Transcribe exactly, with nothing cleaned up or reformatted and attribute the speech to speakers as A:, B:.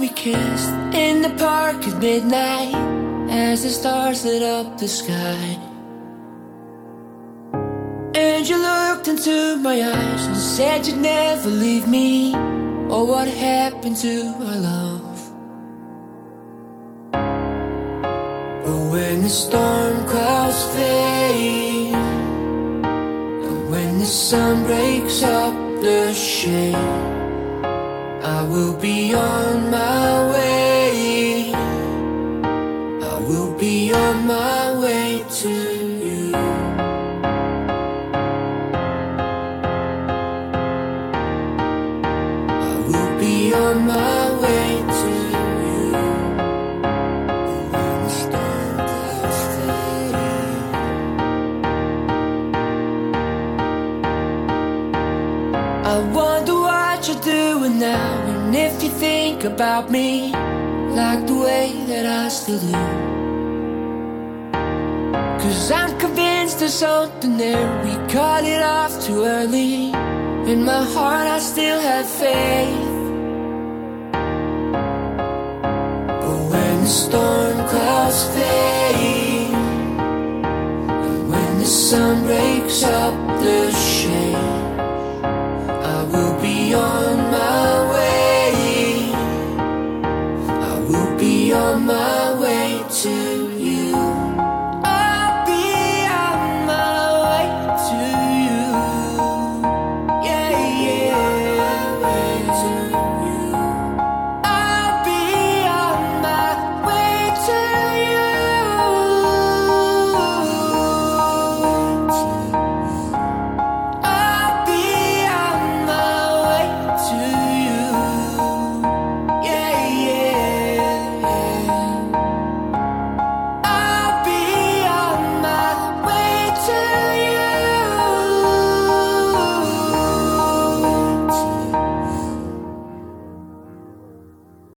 A: we kissed in the park at midnight, as the stars lit up the sky. And you looked into my eyes and said you'd never leave me. Oh, what happened to our love? But when the storm clouds fade, and when the sun breaks up the shade, I will be on my way. I will be on my way to you. I will be on my way to you. When the storm clouds fade, I wonder what you're doing now, and if you think about me like the way that I still do. Cause I'm convinced there's something there. We cut it off too early. In my heart I still have faith. But when the storm clouds fade, and when the sun breaks up the shade,